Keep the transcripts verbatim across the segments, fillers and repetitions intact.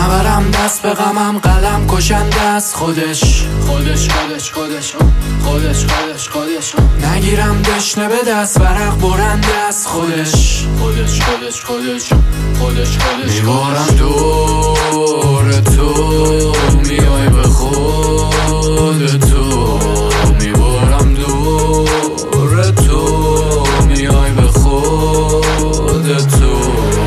نبرم دست به غمم، قلم کشنده است خودش خودش خودش خودش خودش خودش خودش نگیرم دشنه به دست، ورق برنده است خودش خودش خودش خودش خودش خودش میبارم دور تو، میای به خود تو، میبارم دور تو، میای به خود تو.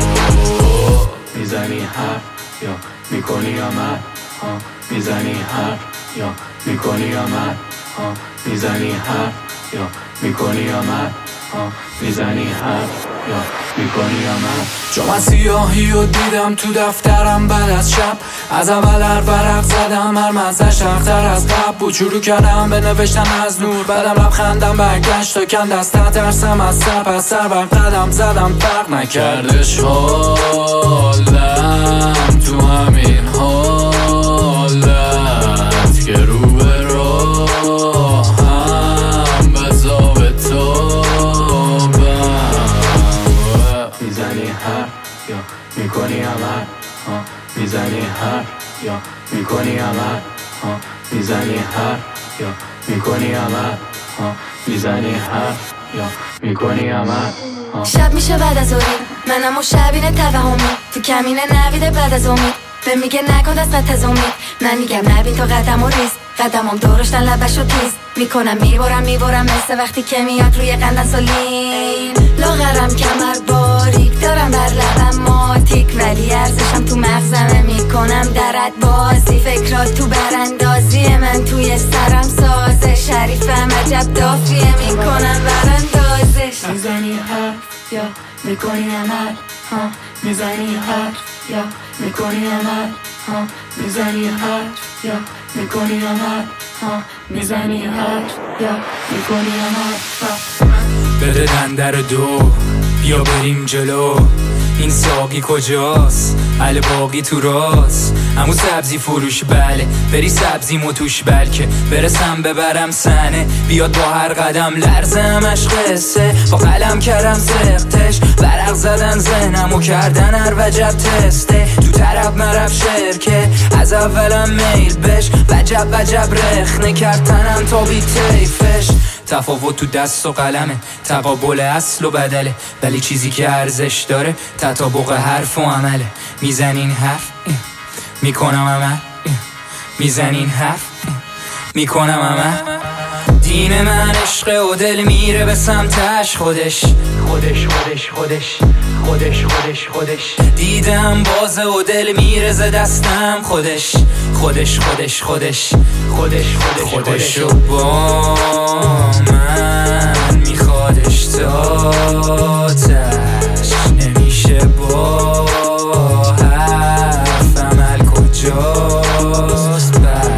میزنی حرف یا میکنی عمل، میزنی حرف یا میکنی عمل، میزنی حرف یا میکنی عمل، میزنی حرف یا میکنی عمل. چون من سیاهی رو دیدم تو دفترم بعد از شب، از اول هر ورق زدم هر مزش اختر از قبل بود، شروع کردم به نوشتن از نور، بعدم لبخندم برگشت تا کم دست ترسم از سر، پس سر بر قدم زدم فرق نکردش حالم تو همین حالت که رو به راهم به ضابطابم. میزنی حرف یا میکنی عمل، میزنی حرف یا میکنی عمل، میزنی حرف یا میکنی عمل، میزنی حرف یا میکنی عمل. شب میشه بعد از اوری، منم و شبینه توهمی، تو کمینه نویده بعد از امید، به میگه نکن دستت از امید، من میگم نبین تو قدم و ریز، قدمم دورشتن لبش و تیز میکنم، میبرم میبرم مثل وقتی که میاد روی قندن سولین، لاغرم کمر باریک دارم بر لبم ماتیک، ولی ارزشم تو مغزمه میکنم درد بازی، فکرات تو براندازی من توی سرم سازه، شریفم عجب دافیه میکنم براندازش. میزنی حرف یا میکنی عمل، میزنی حرف یا میکنی عمل، میزنی حرف یا میکنی عمل، میزنی حرف یا میکنی عمل. بده دندر دو بیا بریم جلو، این ساقی کجاست؟ علی باقی تو راست، همون سبزی فروش بله، بری سبزی متوش بلکه برسم ببرم سنه، بیاد با هر قدم لرزمش قصه، با قلم کردم سختش، ورق زدن ذهنمو کردن هر وجب تسته، تو طرف مرف شرکه از اولم میل بش، وجب وجب رخنه کرد تنم تا بی تیفش، تفاوت تو دست و قلمه، تقابل اصل و بدله، ولی چیزی که ارزش داره تطابق حرف و عمله. میزنین حرف میکنم عمل، میزنین حرف میکنم عمل. دین من عشق و دل میره به سمتش خودش خودش خودش خودش خودش خودش خودش دیدم بازه و دل میره ز دستم خودش خودش خودش خودش خودش خودش خودشو با من میخوادش تاتش نمیشه با حرف عمل کجاست بره.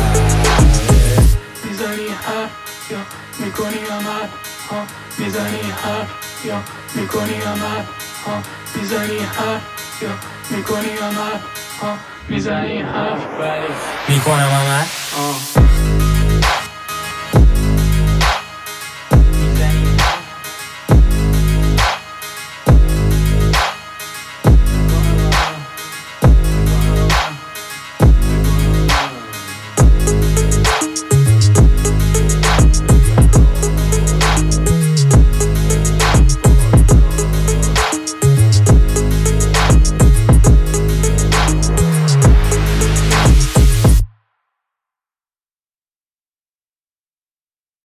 میزنی حرف یا میکنی عمل، میزنی حرف یا میکنی عمل، میزنی حرف یا میکنی عمل، میزنی حرف ولی میکنم عمل